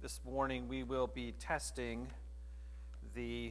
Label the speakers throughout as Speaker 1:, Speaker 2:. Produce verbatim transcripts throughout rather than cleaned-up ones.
Speaker 1: This morning we will be testing the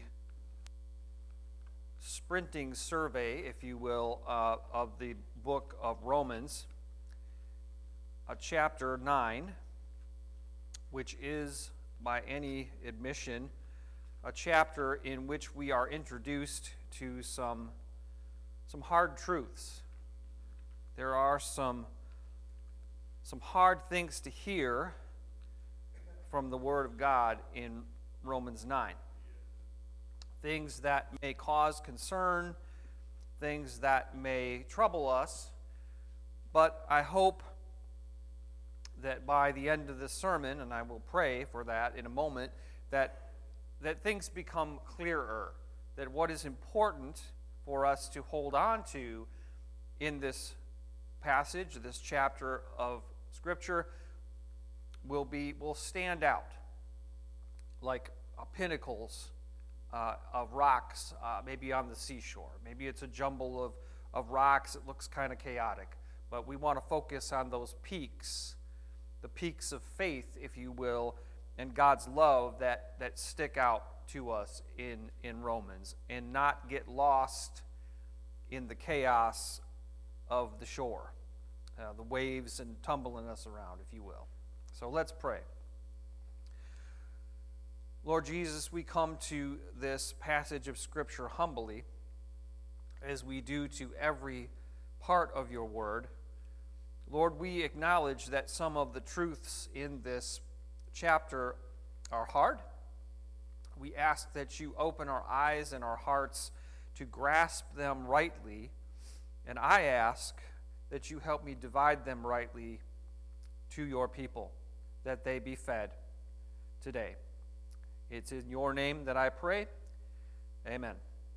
Speaker 1: sprinting survey, if you will, uh, of the book of Romans, uh, chapter nine, which is, by any admission, a chapter in which we are introduced to some, some hard truths. There are some, some hard things to hear from the Word of God in Romans nine. Things that may cause concern, things that may trouble us, but I hope that by the end of this sermon, and I will pray for that in a moment, that, that things become clearer, that what is important for us to hold on to in this passage, this chapter of Scripture, will be will stand out like uh, pinnacles uh, of rocks, uh, maybe on the seashore. Maybe it's a jumble of, of rocks. It looks kind of chaotic. But we want to focus on those peaks, the peaks of faith, if you will, and God's love that, that stick out to us in, in Romans, and not get lost in the chaos of the shore, uh, the waves and tumbling us around, if you will. So let's pray. Lord Jesus, we come to this passage of Scripture humbly, as we do to every part of your word. Lord, we acknowledge that some of the truths in this chapter are hard. We ask that you open our eyes and our hearts to grasp them rightly, and I ask that you help me divide them rightly to your people, that they be fed today. It's in your name that I pray. Amen.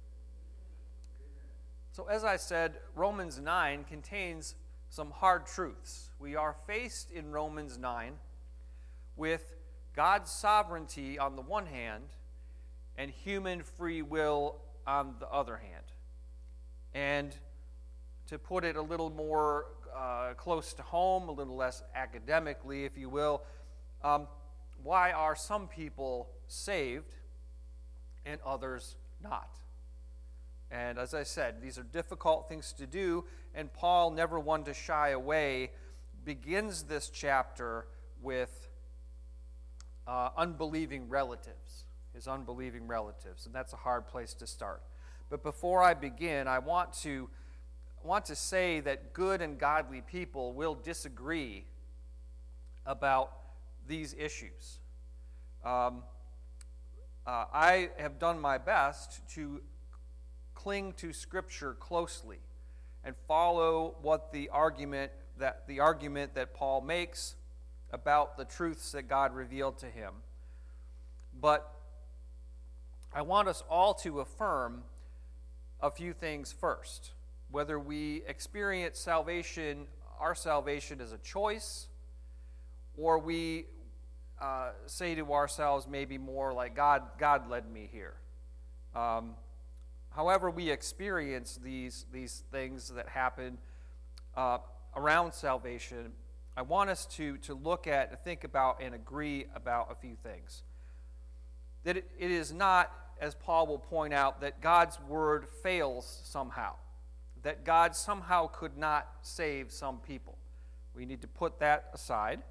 Speaker 1: So as I said, Romans nine contains some hard truths. We are faced in Romans nine with God's sovereignty on the one hand and human free will on the other hand. And to put it a little more uh, close to home, a little less academically, if you will, um, why are some people saved and others not? And as I said, these are difficult things to do, and Paul, never one to shy away, begins this chapter with uh, unbelieving relatives, his unbelieving relatives, and that's a hard place to start. But before I begin, I want to I want to say that good and godly people will disagree about these issues. Um, uh, I have done my best to cling to Scripture closely and follow what the argument that the argument that Paul makes about the truths that God revealed to him. But I want us all to affirm a few things first. Whether we experience salvation, our salvation as a choice, or we uh, say to ourselves maybe more like, God, God led me here. Um, however we experience these, these things that happen uh, around salvation, I want us to, to look at, and think about, and agree about a few things. That it, it is not, as Paul will point out, that God's word fails somehow, that God somehow could not save some people. We need to put that aside.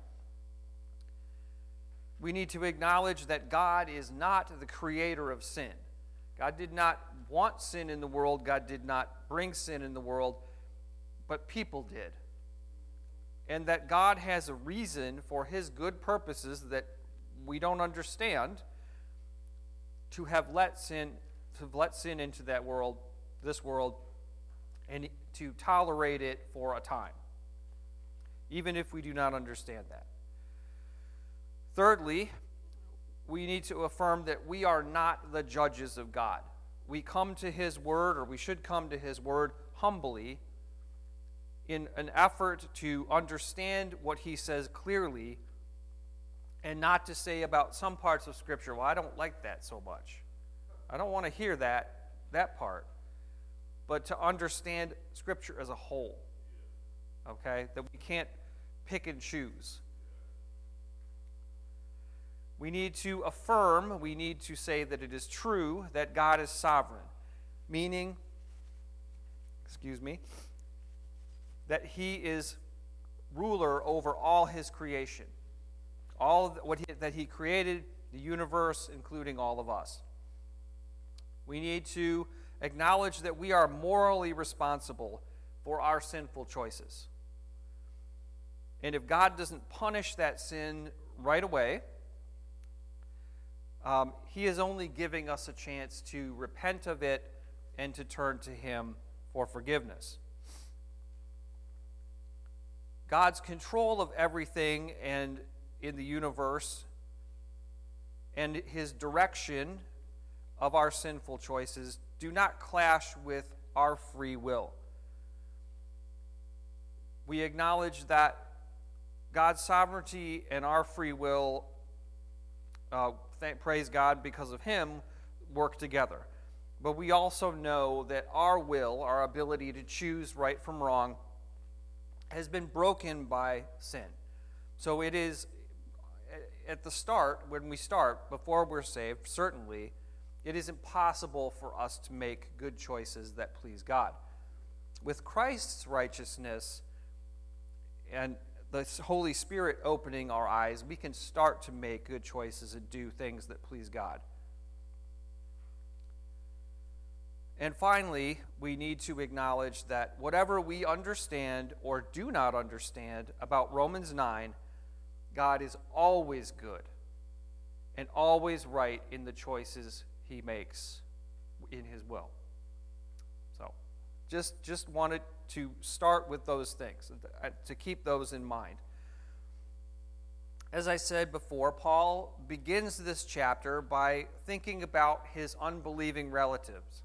Speaker 1: We need to acknowledge that God is not the creator of sin. God did not want sin in the world. God did not bring sin in the world, but people did. And that God has a reason for his good purposes that we don't understand to have let sin, to have let sin into that world, this world, and to tolerate it for a time, even if we do not understand that. Thirdly, we need to affirm that we are not the judges of God. We come to his word, or we should come to his word humbly in an effort to understand what he says clearly, and not to say about some parts of Scripture, well, I don't like that so much. I don't want to hear that, that part. But to understand Scripture as a whole, okay? That we can't pick and choose. We need to affirm, we need to say that it is true that God is sovereign, meaning, excuse me, that he is ruler over all his creation, all what he, that he created, the universe, including all of us. We need to acknowledge that we are morally responsible for our sinful choices. And if God doesn't punish that sin right away, um, he is only giving us a chance to repent of it and to turn to him for forgiveness. God's control of everything and in the universe and his direction of our sinful choices do not clash with our free will. We acknowledge that God's sovereignty and our free will, uh, thank, praise God because of him, work together. But we also know that our will, our ability to choose right from wrong, has been broken by sin. So it is, at the start, when we start, before we're saved, certainly, it is impossible for us to make good choices that please God. With Christ's righteousness and the Holy Spirit opening our eyes, we can start to make good choices and do things that please God. And finally, we need to acknowledge that whatever we understand or do not understand about Romans nine, God is always good and always right in the choices he makes in his will. So, just, just wanted to start with those things, to keep those in mind. As I said before, Paul begins this chapter by thinking about his unbelieving relatives,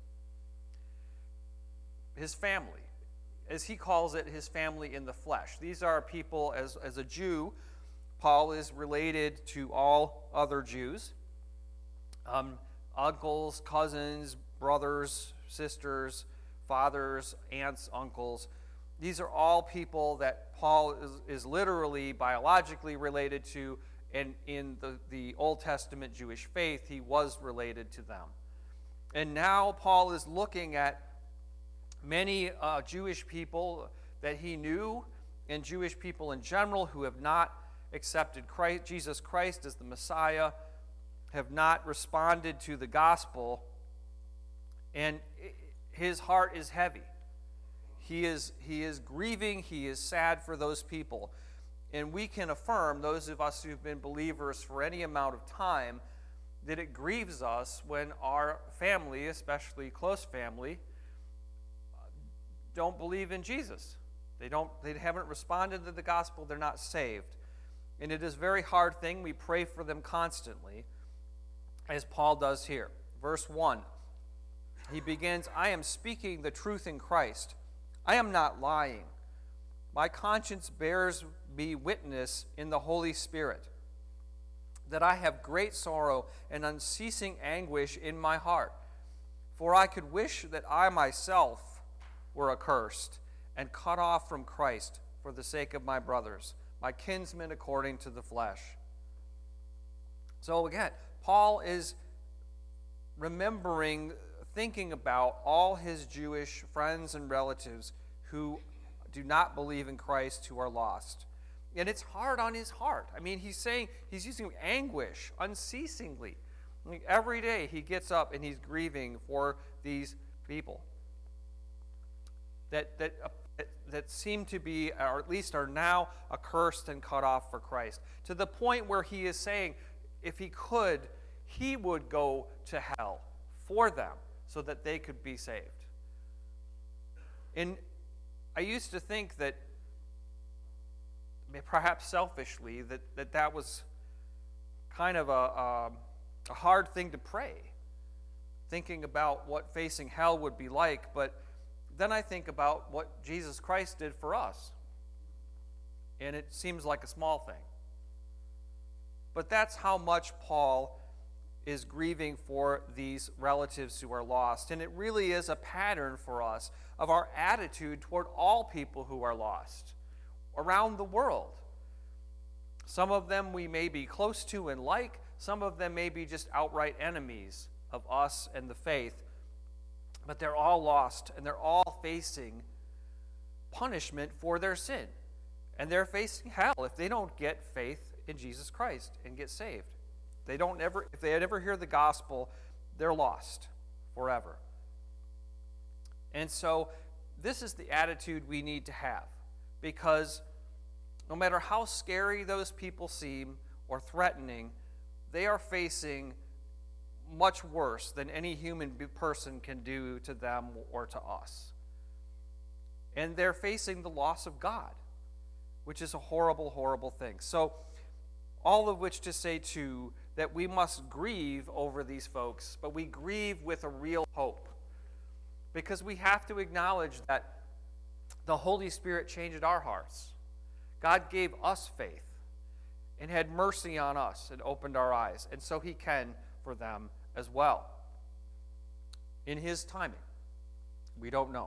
Speaker 1: his family, as he calls it, his family in the flesh. These are people, as, as a Jew, Paul is related to all other Jews, um, uncles, cousins, brothers, sisters, fathers, aunts, uncles. These are all people that Paul is, is literally, biologically related to, and in the, the Old Testament Jewish faith, he was related to them. And now Paul is looking at many uh, Jewish people that he knew, and Jewish people in general who have not accepted Christ, Jesus Christ as the Messiah, have not responded to the gospel, and his heart is heavy. He is, he is grieving, he is sad for those people. And we can affirm, those of us who've been believers for any amount of time, that it grieves us when our family, especially close family, don't believe in Jesus. They don't, they haven't responded to the gospel, they're not saved. And it is a very hard thing. We pray for them constantly, as Paul does here. Verse one, he begins, I am speaking the truth in Christ. I am not lying. My conscience bears me witness in the Holy Spirit that I have great sorrow and unceasing anguish in my heart. For I could wish that I myself were accursed and cut off from Christ for the sake of my brothers, my kinsmen according to the flesh. So again, Paul is remembering, thinking about all his Jewish friends and relatives who do not believe in Christ, who are lost. And it's hard on his heart. I mean, he's saying, he's using anguish unceasingly. I mean, every day he gets up and he's grieving for these people that, that, uh, that, that seem to be, or at least are now accursed and cut off for Christ. To the point where he is saying, if he could, he would go to hell for them so that they could be saved. And I used to think that, perhaps selfishly, that that, that was kind of a, a, a hard thing to pray, thinking about what facing hell would be like. But then I think about what Jesus Christ did for us, and it seems like a small thing. But that's how much Paul is grieving for these relatives who are lost. And it really is a pattern for us of our attitude toward all people who are lost around the world. Some of them we may be close to and like, Some of them may be just outright enemies of us and the faith, but they're all lost, and they're all facing punishment for their sin. And they're facing hell if they don't get faith in Jesus Christ and get saved. They don't ever, if they ever hear the gospel, they're lost forever. And so this is the attitude we need to have, because no matter how scary those people seem or threatening, they are facing much worse than any human person can do to them or to us. And they're facing the loss of God, which is a horrible, horrible thing. So, all of which to say, too, that we must grieve over these folks, but we grieve with a real hope. Because we have to acknowledge that the Holy Spirit changed our hearts. God gave us faith and had mercy on us and opened our eyes. And so he can for them as well. In his timing. We don't know.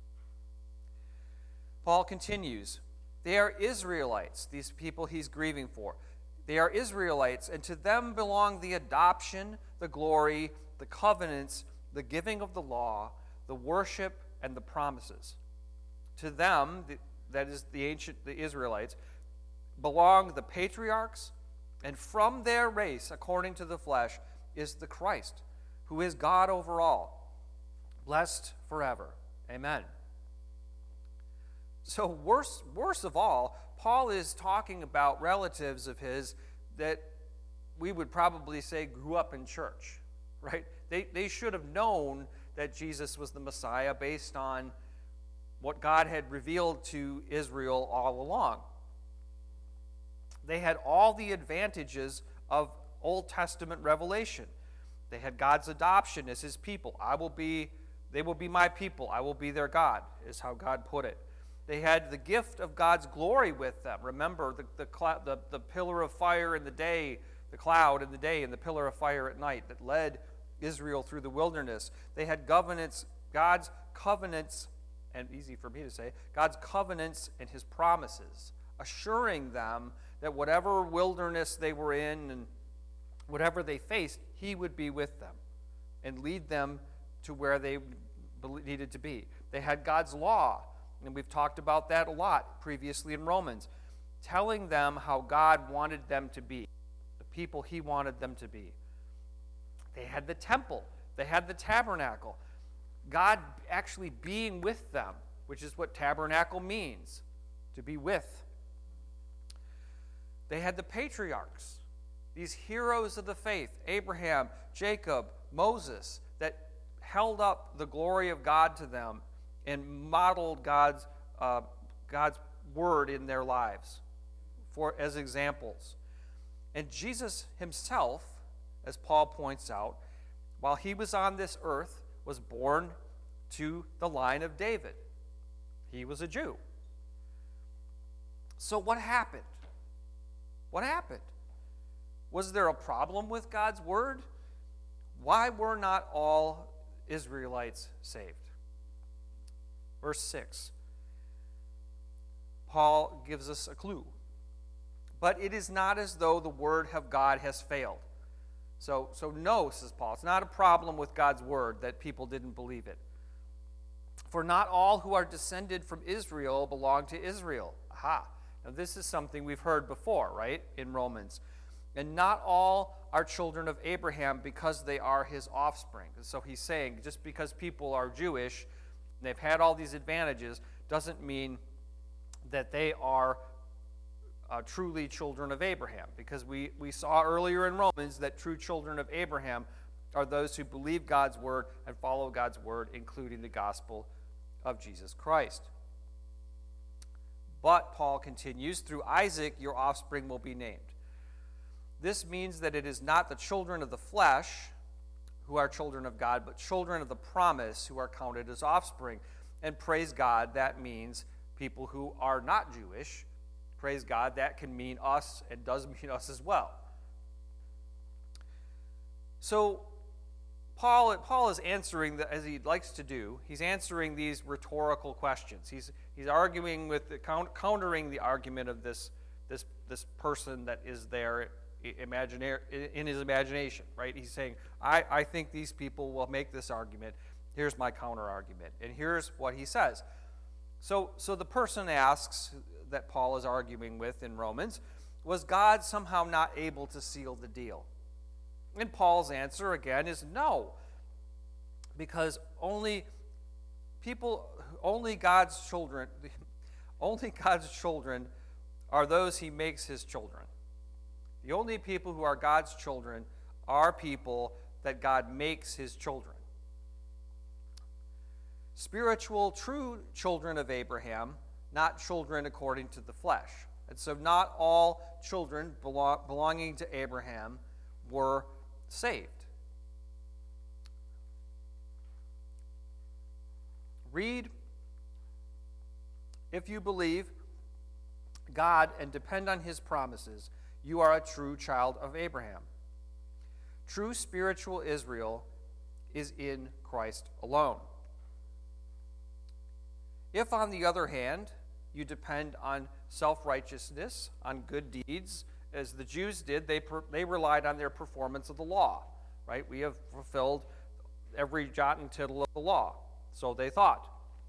Speaker 1: Paul continues. They are Israelites, these people he's grieving for. They are Israelites, and to them belong the adoption, the glory, the covenants, the giving of the law, the worship, and the promises. To them, that is the ancient, the Israelites, belong the patriarchs, and from their race, according to the flesh, is the Christ, who is God over all, blessed forever. Amen. So worse, worse of all, Paul is talking about relatives of his that we would probably say grew up in church, right? They, they should have known that Jesus was the Messiah based on what God had revealed to Israel all along. They had all the advantages of Old Testament revelation. They had God's adoption as his people. I will be, they will be my people. I will be their God, is how God put it. They had the gift of God's glory with them. Remember, the, the, cl- the, the pillar of fire in the day, the cloud in the day, and the pillar of fire at night that led Israel through the wilderness. They had covenants, God's covenants, and easy for me to say, God's covenants and his promises, assuring them that whatever wilderness they were in and whatever they faced, he would be with them and lead them to where they needed to be. They had God's law, and we've talked about that a lot previously in Romans, telling them how God wanted them to be, the people he wanted them to be. They had the temple. They had the tabernacle. God actually being with them, which is what tabernacle means, to be with. They had the patriarchs, these heroes of the faith, Abraham, Jacob, Moses, that held up the glory of God to them and modeled God's, uh, God's word in their lives for as examples. And Jesus himself, as Paul points out, while he was on this earth, was born to the line of David. He was a Jew. So what happened? What happened? Was there a problem with God's word? Why were not all Israelites saved? Verse six. Paul gives us a clue. But it is not as though the word of God has failed. So, so no, says Paul, it's not a problem with God's word that people didn't believe it. For not all who are descended from Israel belong to Israel. Aha. Now this is something we've heard before, right, in Romans. And not all are children of Abraham because they are his offspring. So he's saying just because people are Jewish, and they've had all these advantages, doesn't mean that they are uh, truly children of Abraham. Because we, we saw earlier in Romans that true children of Abraham are those who believe God's word and follow God's word, including the gospel of Jesus Christ. But, Paul continues, through Isaac your offspring will be named. This means that it is not the children of the flesh who are children of God, but children of the promise who are counted as offspring. And praise God, that means people who are not Jewish. Praise God, that can mean us and does mean us as well. So, Paul, Paul is answering, the, as he likes to do, he's answering these rhetorical questions. He's, he's arguing with, the, countering the argument of this, this, this person that is there imaginary, in his imagination, right? He's saying, I, I think these people will make this argument. Here's my counter argument. And here's what he says. So, so the person asks that Paul is arguing with in Romans, was God somehow not able to seal the deal? And Paul's answer again is no. Because only people, only God's children, only God's children are those he makes his children. The only people who are God's children are people that God makes his children. Spiritual, true children of Abraham, not children according to the flesh. And so not all children belong, belonging to Abraham were saved. Read, if you believe God and depend on his promises, you are a true child of Abraham. True spiritual Israel is in Christ alone. If, on the other hand, you depend on self-righteousness, on good deeds, as the Jews did, they, per, they relied on their performance of the law, right? We have fulfilled every jot and tittle of the law. So they thought.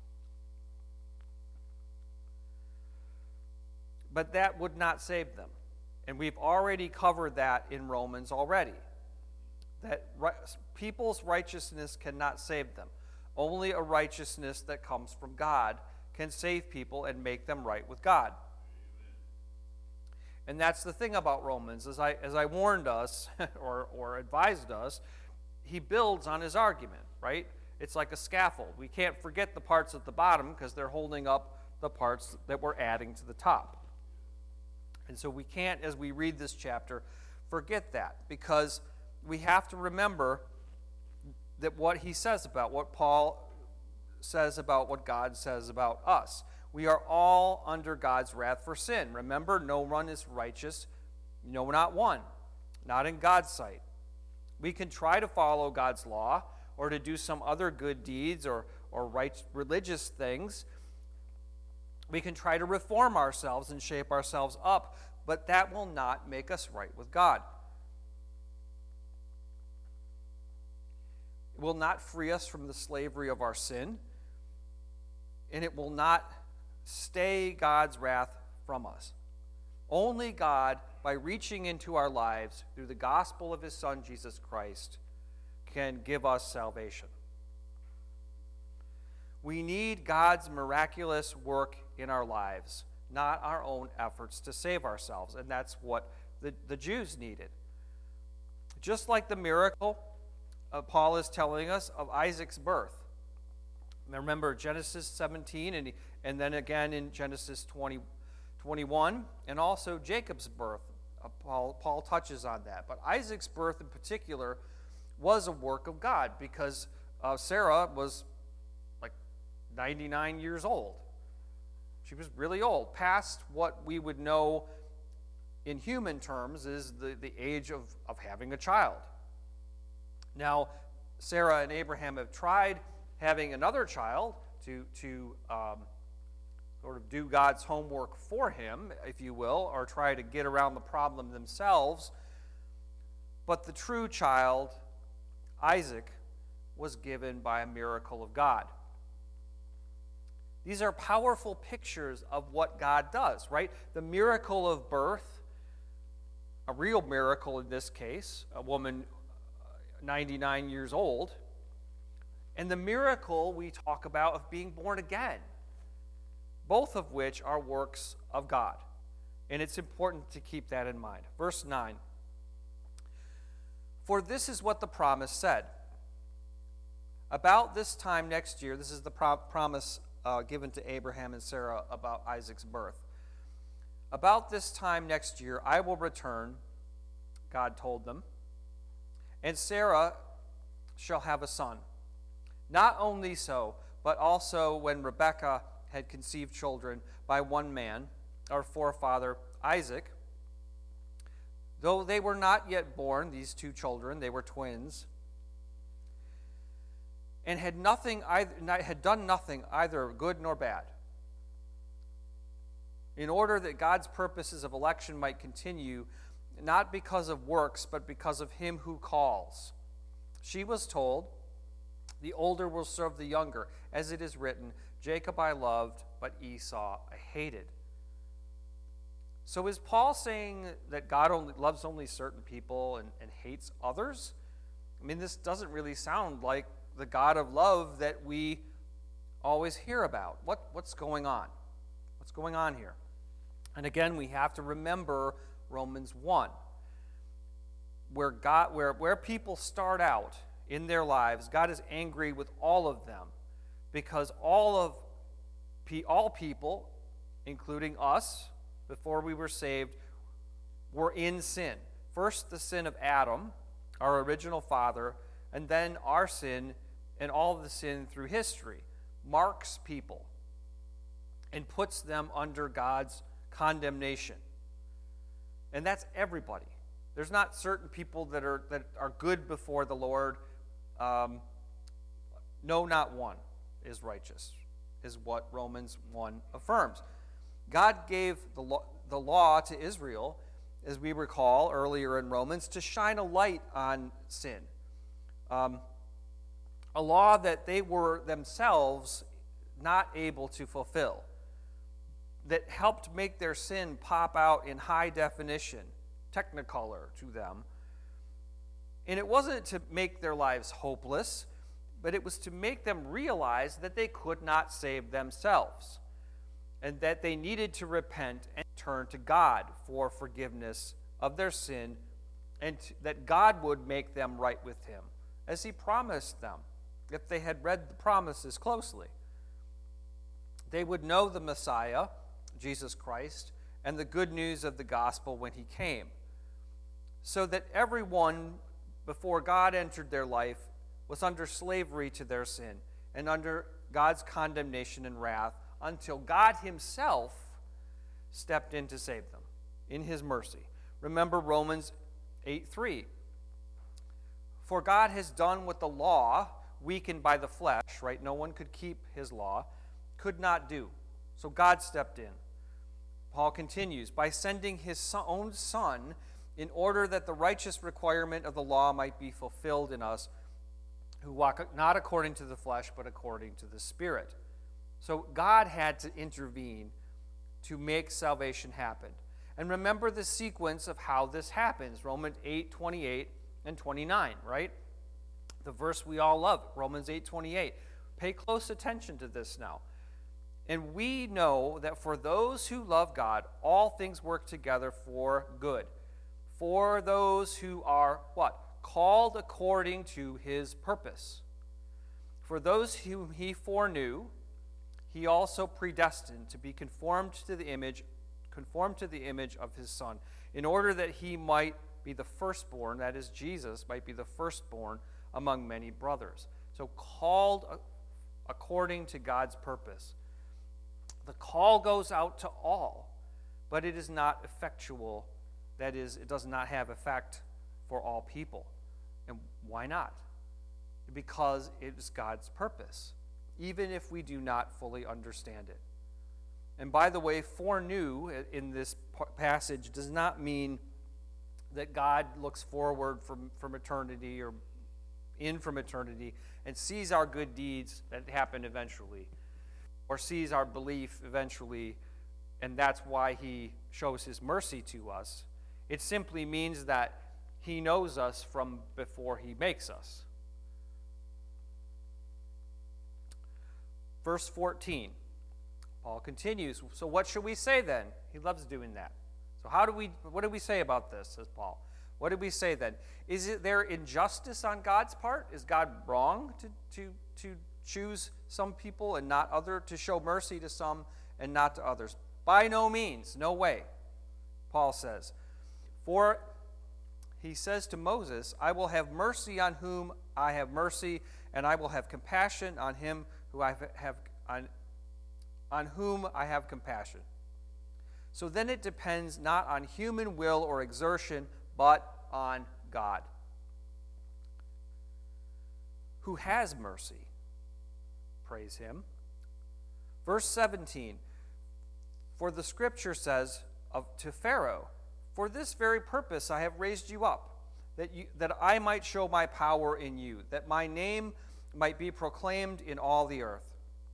Speaker 1: But that would not save them. And we've already covered that in Romans already. That right, people's righteousness cannot save them. Only a righteousness that comes from God can save people and make them right with God. And that's the thing about Romans. As I, as I warned us, or, or advised us, he builds on his argument, right? It's like a scaffold. We can't forget the parts at the bottom because they're holding up the parts that we're adding to the top. And so we can't, as we read this chapter, forget that, because we have to remember that what he says about, what Paul says about what God says about us. We are all under God's wrath for sin. Remember, no one is righteous, no, not one, not in God's sight. We can try to follow God's law or to do some other good deeds or, or right, religious things. We can try to reform ourselves and shape ourselves up, but that will not make us right with God. It will not free us from the slavery of our sin, and it will not stay God's wrath from us. Only God, by reaching into our lives through the gospel of his Son, Jesus Christ, can give us salvation. We need God's miraculous work in our lives, not our own efforts to save ourselves. And that's what the, the Jews needed. Just like the miracle uh, Paul is telling us of Isaac's birth. Now remember Genesis seventeen, and, and then again in Genesis twenty, twenty-one, and also Jacob's birth. Uh, Paul, Paul touches on that. But Isaac's birth in particular was a work of God, because uh, Sarah was like ninety-nine years old. She was really old, past what we would know in human terms is the, the age of, of having a child. Now, Sarah and Abraham have tried having another child to, to um, sort of do God's homework for him, if you will, or try to get around the problem themselves. But the true child, Isaac, was given by a miracle of God. These are powerful pictures of what God does, right? The miracle of birth, a real miracle in this case, a woman ninety-nine years old, and the miracle we talk about of being born again, both of which are works of God. And it's important to keep that in mind. Verse nine. For this is what the promise said. About this time next year, this is the pro- promise uh, given to Abraham and Sarah about Isaac's birth. About this time next year, I will return, God told them, and Sarah shall have a son. Not only so, but also when Rebekah had conceived children by one man, our forefather Isaac, though they were not yet born, these two children, they were twins, and had nothing either, had done nothing either good nor bad, in order that God's purposes of election might continue, not because of works, but because of him who calls. She was told, the older will serve the younger, as it is written, Jacob I loved, but Esau I hated. So is Paul saying that God only loves only certain people and, and hates others? I mean, this doesn't really sound like the God of love that we always hear about. What, what's going on? What's going on here? And again, we have to remember Romans one, where God, where, where people start out in their lives, God is angry with all of them because all of all people, including us, before we were saved, were in sin. First, the sin of Adam, our original father, and then our sin and all of the sin through history marks people and puts them under God's condemnation. And that's everybody. There's not certain people that are that are good before the Lord. Um, no, not one is righteous, is what Romans one affirms. God gave the law, the law to Israel, as we recall earlier in Romans, to shine a light on sin. Um, a law that they were themselves not able to fulfill, that helped make their sin pop out in high definition, technicolor to them. And it wasn't to make their lives hopeless, but it was to make them realize that they could not save themselves and that they needed to repent and turn to God for forgiveness of their sin, and that God would make them right with him, as he promised them if they had read the promises closely. They would know the Messiah, Jesus Christ, and the good news of the gospel when he came, so that everyone before God entered their life was under slavery to their sin and under God's condemnation and wrath until God himself stepped in to save them in his mercy. Remember Romans eight three. For God has done what the law, weakened by the flesh, right? No one could keep his law, could not do. So God stepped in. Paul continues, by sending his own Son in order that the righteous requirement of the law might be fulfilled in us who walk not according to the flesh, but according to the Spirit. So God had to intervene to make salvation happen. And remember the sequence of how this happens, Romans eight twenty-eight and twenty-nine, right? The verse we all love, Romans eight twenty-eight. Pay close attention to this now. And we know that for those who love God, all things work together for good. For those who are, what? Called according to his purpose. For those whom he foreknew, he also predestined to be conformed to the image, conformed to the image of his Son, in order that he might be the firstborn, that is, Jesus might be the firstborn among many brothers. So called according to God's purpose. The call goes out to all, but it is not effectual. That is, it does not have effect for all people. And why not? Because it is God's purpose, even if we do not fully understand it. And by the way, foreknew in this passage does not mean that God looks forward from, from eternity or in from eternity and sees our good deeds that happen eventually, or sees our belief eventually, and that's why he shows his mercy to us. It simply means that he knows us from before he makes us. Verse fourteen, Paul continues, so what should we say then? He loves doing that. So how do we, what do we say about this, says Paul? What did we say then? Is it there injustice on God's part? Is God wrong to, to, to choose some people and not other, to show mercy to some and not to others? By no means, no way, Paul says. For he says to Moses, I will have mercy on whom I have mercy, and I will have compassion on him who I have on, on whom I have compassion. So then it depends not on human will or exertion, but on God, who has mercy. Praise him. Verse seventeen, for the scripture says of to Pharaoh, For this very purpose I have raised you up, that, you, that I might show my power in you, that my name might be proclaimed in all the earth.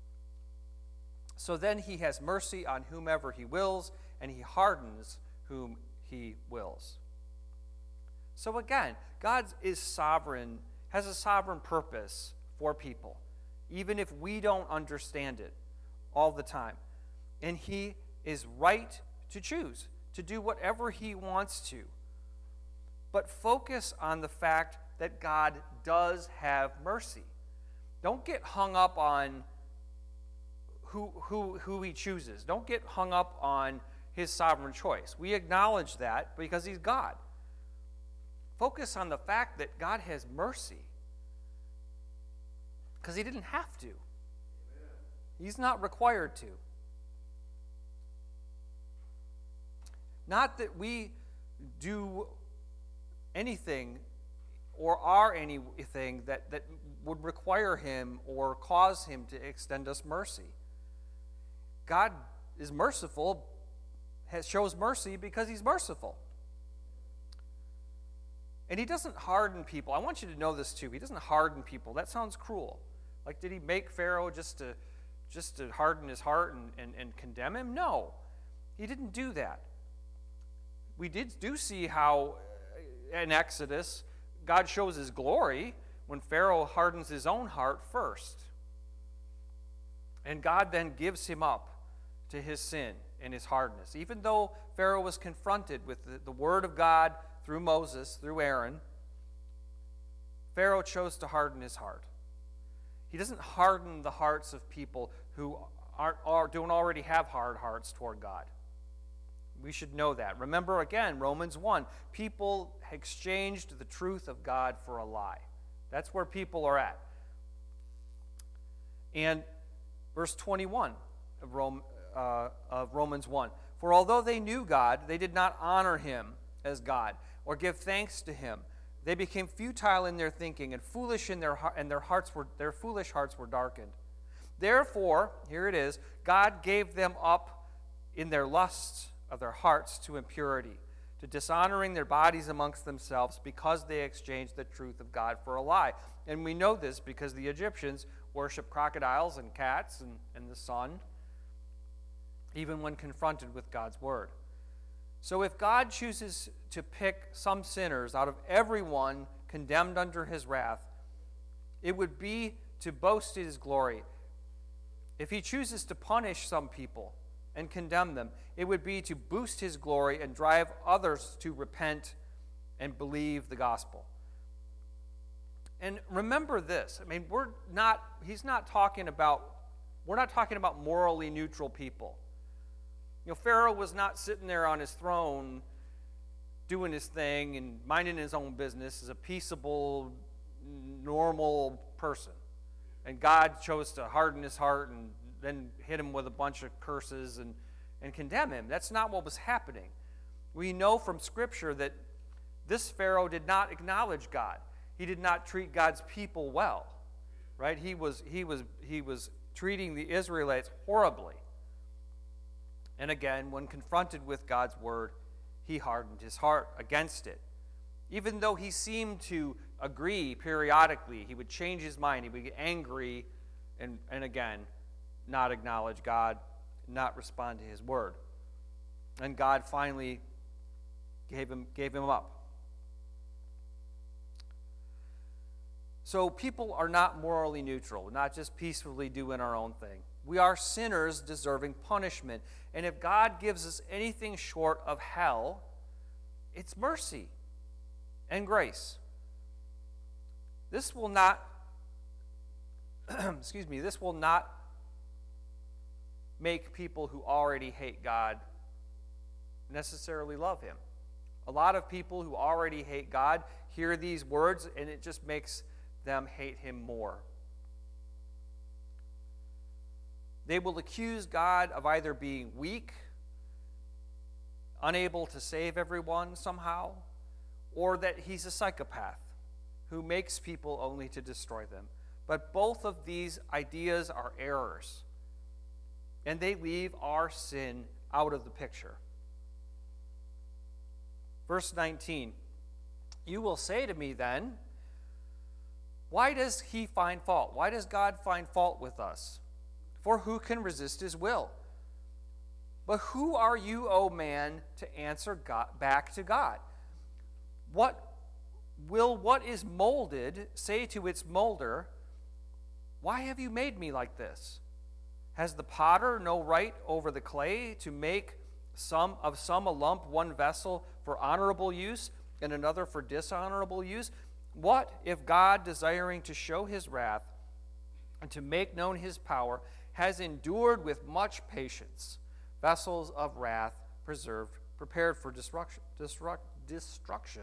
Speaker 1: So then he has mercy on whomever he wills, and he hardens whom he wills. So again, God is sovereign, has a sovereign purpose for people, even if we don't understand it all the time. And he is right to choose, to do whatever he wants to. But focus on the fact that God does have mercy. Don't get hung up on who, who, who he chooses. Don't get hung up on his sovereign choice. We acknowledge that because he's God. Focus on the fact that God has mercy because he didn't have to. Amen. He's not required to. Not that we do anything or are anything that, that would require him or cause him to extend us mercy. God is merciful, has, shows mercy because he's merciful. And he doesn't harden people. I want you to know this too. He doesn't harden people. That sounds cruel. Like, did he make Pharaoh just to, just to harden his heart and, and, and condemn him? No, he didn't do that. We did do see how in Exodus, God shows his glory when Pharaoh hardens his own heart first. And God then gives him up to his sin and his hardness. Even though Pharaoh was confronted with the, the word of God through Moses, through Aaron, Pharaoh chose to harden his heart. He doesn't harden the hearts of people who aren't, are, don't already have hard hearts toward God. We should know that. Remember again, Romans one, people exchanged the truth of God for a lie. That's where people are at. And verse twenty-one of, Rome, uh, of Romans one, for although they knew God, they did not honor him as God or give thanks to him. They became futile in their thinking and foolish in their and their hearts were their foolish hearts were darkened. Therefore, here it is, God gave them up in their lusts of their hearts to impurity, to dishonoring their bodies amongst themselves because they exchanged the truth of God for a lie. And we know this because the Egyptians worship crocodiles and cats and, and the sun, even when confronted with God's word. So if God chooses to pick some sinners out of everyone condemned under his wrath, it would be to boast in his glory. If he chooses to punish some people and condemn them, it would be to boost his glory and drive others to repent and believe the gospel. And remember this, I mean, we're not, he's not talking about, we're not talking about morally neutral people. You know, Pharaoh was not sitting there on his throne doing his thing and minding his own business as a peaceable, normal person. And God chose to harden his heart and then hit him with a bunch of curses and, and condemn him. That's not what was happening. We know from Scripture that this Pharaoh did not acknowledge God. He did not treat God's people well, right? He was, he was, he was treating the Israelites horribly. And again, when confronted with God's word, he hardened his heart against it. Even though he seemed to agree periodically, he would change his mind, he would get angry, and, and again, not acknowledge God, not respond to his word. And God finally gave him, gave him up. So people are not morally neutral, not just peacefully doing our own thing. We are sinners deserving punishment. And if God gives us anything short of hell, it's mercy and grace. This will not, excuse me, this will not make people who already hate God necessarily love him. A lot of people who already hate God hear these words and it just makes them hate him more. They will accuse God of either being weak, unable to save everyone somehow, or that he's a psychopath who makes people only to destroy them. But both of these ideas are errors, and they leave our sin out of the picture. Verse nineteen, you will say to me then, why does he find fault? Why does God find fault with us? For who can resist his will? But who are you, O man, to answer God, back to God? What will what is molded say to its molder, why have you made me like this? Has the potter no right over the clay to make some of some a lump, one vessel for honorable use and another for dishonorable use? What if God, desiring to show his wrath and to make known his power, has endured with much patience vessels of wrath preserved, prepared for destruction? destruct, destruction.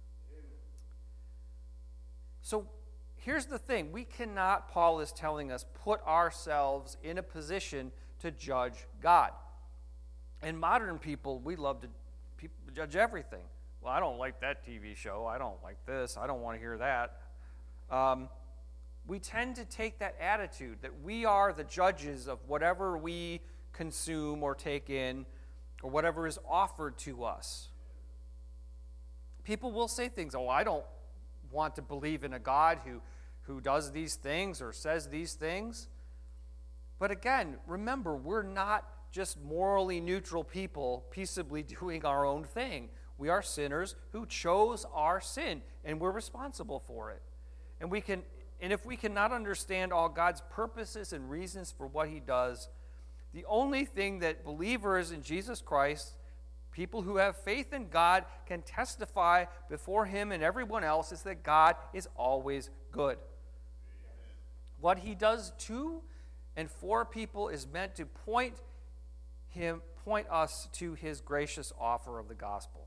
Speaker 1: So here's the thing. We cannot, Paul is telling us, put ourselves in a position to judge God. And modern people, we love to people judge everything. Well, I don't like that T V show. I don't like this. I don't want to hear that. Um, we tend to take that attitude that we are the judges of whatever we consume or take in or whatever is offered to us. People will say things, oh, I don't want to believe in a God who, who does these things or says these things. But again, remember, we're not just morally neutral people peaceably doing our own thing. We are sinners who chose our sin, and we're responsible for it. And we can, and if we cannot understand all God's purposes and reasons for what he does, the only thing that believers in Jesus Christ, people who have faith in God, can testify before him and everyone else is that God is always good. What he does to and for people is meant to point him, point us to his gracious offer of the gospel.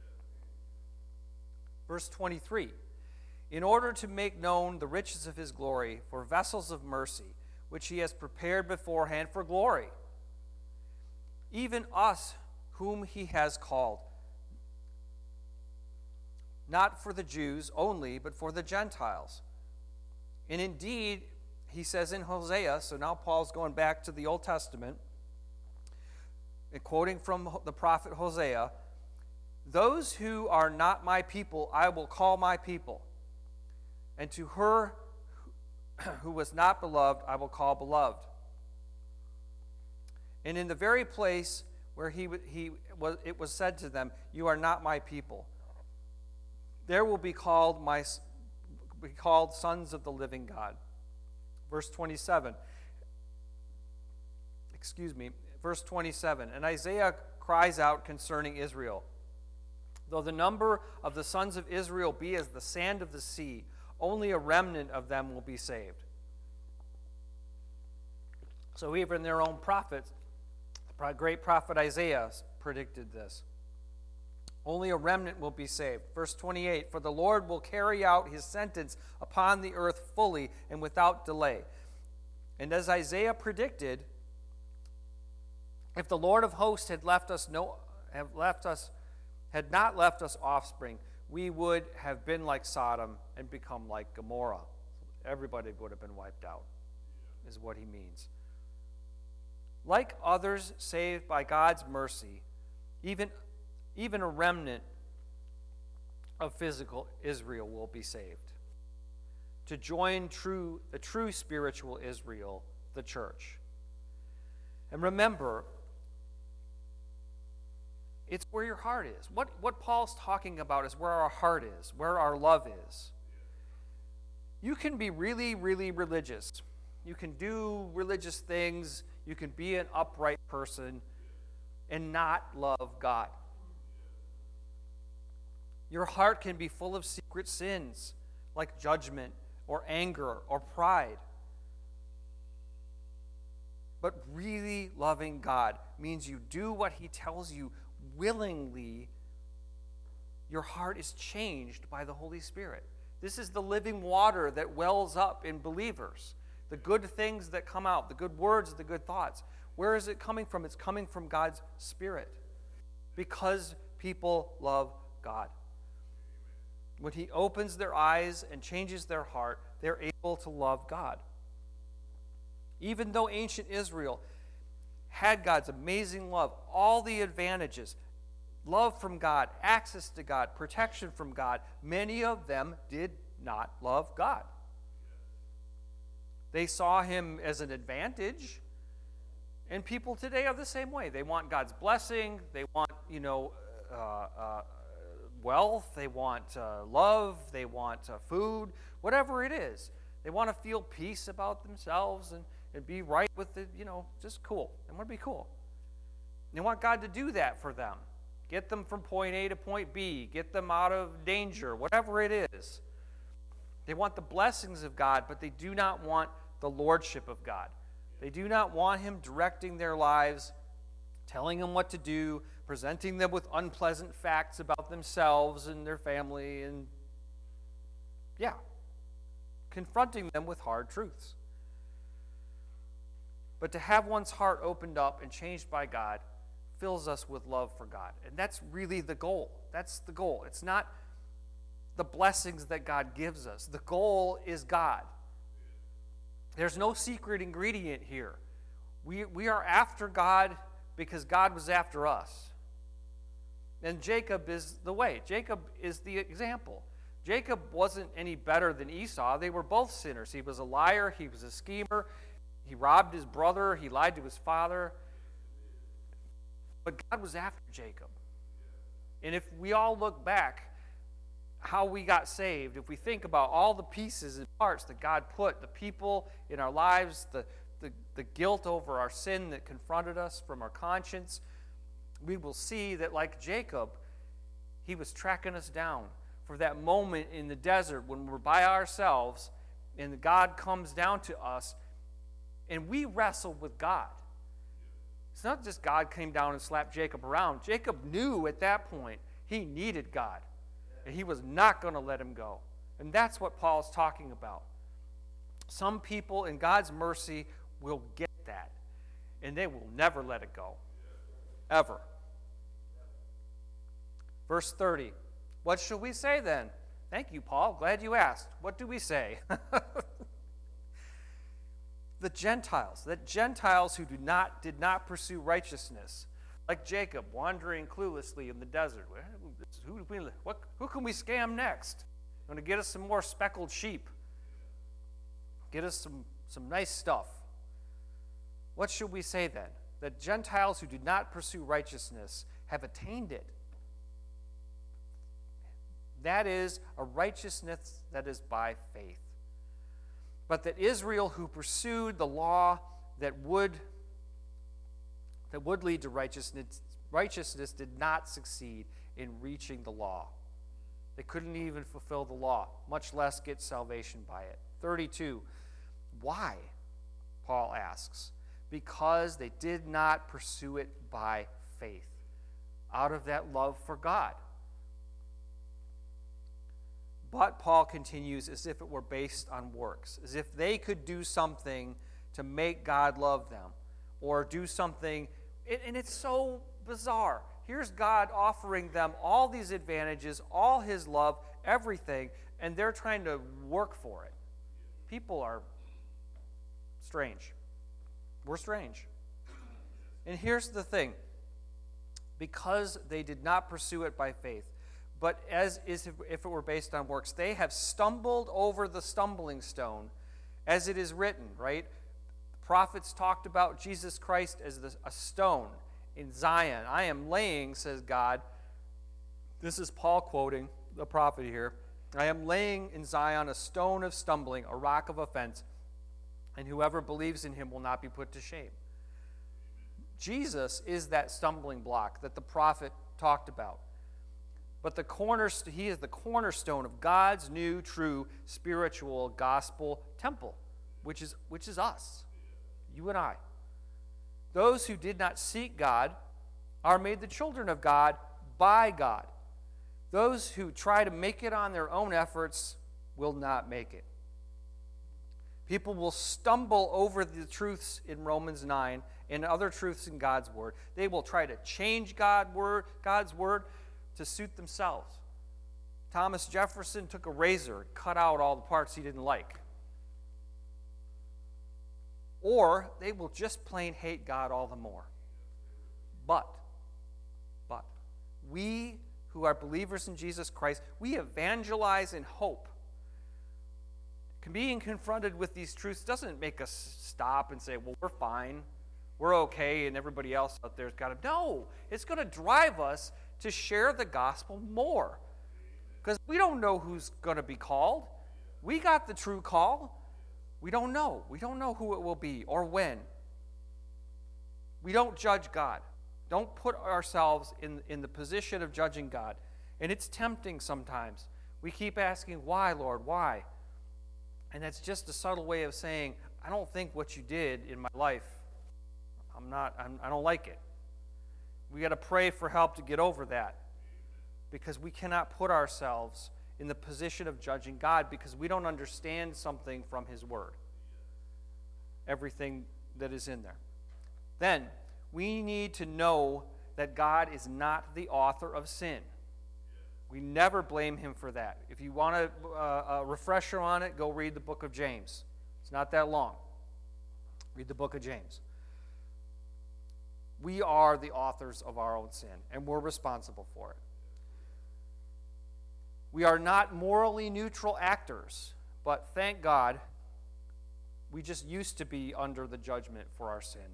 Speaker 1: Verse twenty-three, in order to make known the riches of his glory for vessels of mercy, which he has prepared beforehand for glory, even us whom he has called, not for the Jews only, but for the Gentiles. And indeed, he says in Hosea, so now Paul's going back to the Old Testament, and quoting from the prophet Hosea, those who are not my people, I will call my people. And to her who was not beloved, I will call beloved. And in the very place where he, he was, it was said to them, you are not my people, there will be called my be called sons of the living God. Verse twenty-seven. Excuse me. Verse twenty-seven. And Isaiah cries out concerning Israel, though the number of the sons of Israel be as the sand of the sea, only a remnant of them will be saved. So even their own prophets, the great prophet Isaiah, predicted this. Only a remnant will be saved. Verse twenty-eight, for the Lord will carry out his sentence upon the earth fully and without delay. And as Isaiah predicted, if the Lord of hosts had left us no have left us had not left us offspring, we would have been like Sodom and become like Gomorrah. Everybody would have been wiped out, is what he means. Like others saved by God's mercy, even, even a remnant of physical Israel will be saved, to join true, the true spiritual Israel, the church. And remember, it's where your heart is. What, what Paul's talking about is where our heart is, where our love is. You can be really, really religious. You can do religious things. You can be an upright person and not love God. Your heart can be full of secret sins like judgment or anger or pride. But really loving God means you do what he tells you willingly. Your heart is changed by the Holy Spirit. This is the living water that wells up in believers. The good things that come out, the good words, the good thoughts. Where is it coming from? It's coming from God's Spirit. Because people love God. When he opens their eyes and changes their heart, they're able to love God. Even though ancient Israel had God's amazing love, all the advantages, love from God, access to God, protection from God. Many of them did not love God. They saw him as an advantage. And people today are the same way. They want God's blessing. They want, you know, uh, uh, wealth. They want uh, love. They want uh, food, whatever it is. They want to feel peace about themselves and, and be right with it, you know, just cool. They want to be cool. They want God to do that for them. Get them from point A to point B. Get them out of danger, whatever it is. They want the blessings of God, but they do not want the lordship of God. They do not want him directing their lives, telling them what to do, presenting them with unpleasant facts about themselves and their family, and yeah, confronting them with hard truths. But to have one's heart opened up and changed by God fills us with love for God. And that's really the goal. That's the goal. It's not the blessings that God gives us. The goal is God. There's no secret ingredient here. We, we are after God because God was after us. And Jacob is the way. Jacob is the example. Jacob wasn't any better than Esau. They were both sinners. He was a liar. He was a schemer. He robbed his brother. He lied to his father. But God was after Jacob. And if we all look back, how we got saved, if we think about all the pieces and parts that God put, the people in our lives, the, the, the guilt over our sin that confronted us from our conscience, we will see that like Jacob, he was tracking us down for that moment in the desert when we're by ourselves and God comes down to us and we wrestle with God. It's not just God came down and slapped Jacob around. Jacob knew at that point he needed God. And he was not going to let him go. And that's what Paul's talking about. Some people in God's mercy will get that. And they will never let it go. Ever. Verse thirty. What shall we say then? Thank you, Paul. Glad you asked. What do we say? The Gentiles. That Gentiles who do not, did not pursue righteousness, like Jacob, wandering cluelessly in the desert. Who, do we, what, who can we scam next? Going to get us some more speckled sheep. Get us some, some nice stuff. What should we say then? That Gentiles who did not pursue righteousness have attained it. That is a righteousness that is by faith. But that Israel who pursued the law that would that would lead to righteousness, righteousness did not succeed in reaching the law. They couldn't even fulfill the law, much less get salvation by it. thirty-two. Why? Paul asks. Because they did not pursue it by faith, out of that love for God. But Paul continues as if it were based on works, as if they could do something to make God love them, or do something, and it's so bizarre. Here's God offering them all these advantages, all his love, everything, and they're trying to work for it. People are strange. We're strange. And here's the thing. Because they did not pursue it by faith, but as is if it were based on works, they have stumbled over the stumbling stone, as it is written, right? The prophets talked about Jesus Christ as the, a stone in Zion. I am laying, says God. This is Paul quoting the prophet here. I am laying in Zion a stone of stumbling, a rock of offense, and whoever believes in him will not be put to shame. Jesus is that stumbling block that the prophet talked about. But the corner, he is the cornerstone of God's new, true, spiritual gospel temple, which is, which is us, you and I. Those who did not seek God are made the children of God by God. Those who try to make it on their own efforts will not make it. People will stumble over the truths in Romans nine and other truths in God's Word. They will try to change God word, God's Word to suit themselves. Thomas Jefferson took a razor and cut out all the parts he didn't like. Or they will just plain hate God all the more. But, but, we who are believers in Jesus Christ, we evangelize in hope. Being confronted with these truths doesn't make us stop and say, well, we're fine, we're okay, and everybody else out there's got to. No, it's going to drive us to share the gospel more. Because we don't know who's going to be called. We got the true call. We don't know. We don't know who it will be or when. We don't judge God. Don't put ourselves in, in the position of judging God. And it's tempting sometimes. We keep asking, why, Lord, why? And that's just a subtle way of saying, I don't think what you did in my life, I'm not, I'm, I don't like it. We got to pray for help to get over that. Because we cannot put ourselves in the position of judging God because we don't understand something from His Word. Everything that is in there. Then, we need to know that God is not the author of sin. We never blame Him for that. If you want a, uh, a refresher on it, go read the book of James. It's not that long. Read the book of James. We are the authors of our own sin, and we're responsible for it. We are not morally neutral actors, but thank God, we just used to be under the judgment for our sin.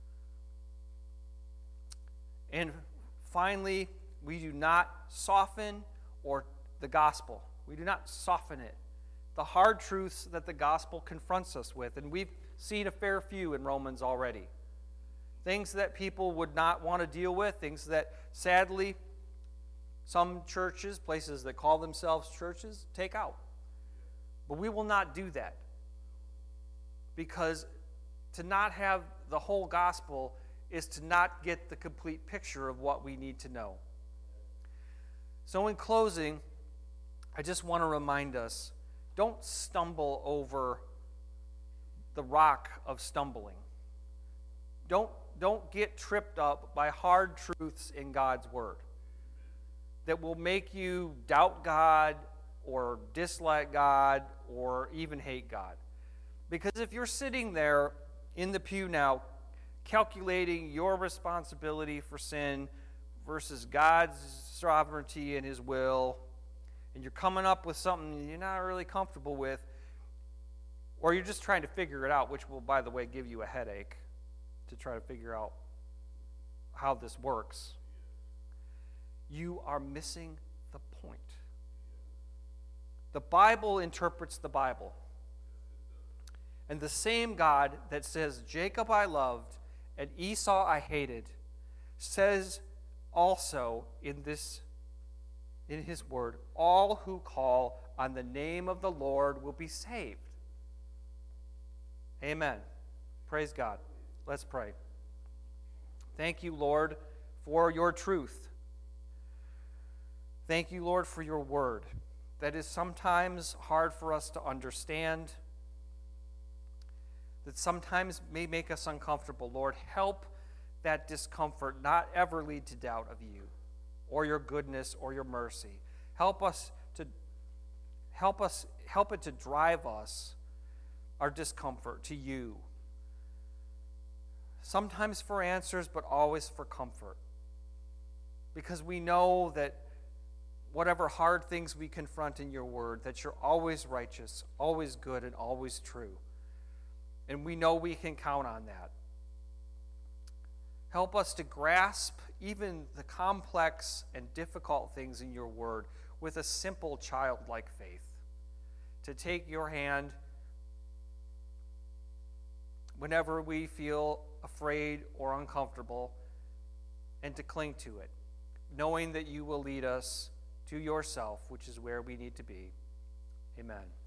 Speaker 1: And finally, we do not soften or the gospel. We do not soften it. The hard truths that the gospel confronts us with, and we've seen a fair few in Romans already. Things that people would not want to deal with, things that sadly some churches, places that call themselves churches, take out. But we will not do that. Because to not have the whole gospel is to not get the complete picture of what we need to know. So in closing, I just want to remind us, don't stumble over the rock of stumbling. Don't, don't get tripped up by hard truths in God's Word that will make you doubt God or dislike God or even hate God. Because if you're sitting there in the pew now calculating your responsibility for sin versus God's sovereignty and His will, and you're coming up with something you're not really comfortable with, or you're just trying to figure it out, which will, by the way, give you a headache to try to figure out how this works, you are missing the point. The Bible interprets the Bible. And the same God that says, Jacob I loved and Esau I hated, says also in this, in His Word, all who call on the name of the Lord will be saved. Amen. Praise God. Let's pray. Thank you, Lord, for your truth. Thank you, Lord, for your Word that is sometimes hard for us to understand, that sometimes may make us uncomfortable. Lord, help that discomfort not ever lead to doubt of you or your goodness or your mercy. Help us to help us help it to drive us, our discomfort, to you. Sometimes for answers, but always for comfort. Because we know that whatever hard things we confront in your word, that you're always righteous, always good, and always true. And we know we can count on that. Help us to grasp even the complex and difficult things in your word with a simple childlike faith. To take your hand whenever we feel afraid or uncomfortable and to cling to it, knowing that you will lead us to yourself, which is where we need to be. Amen.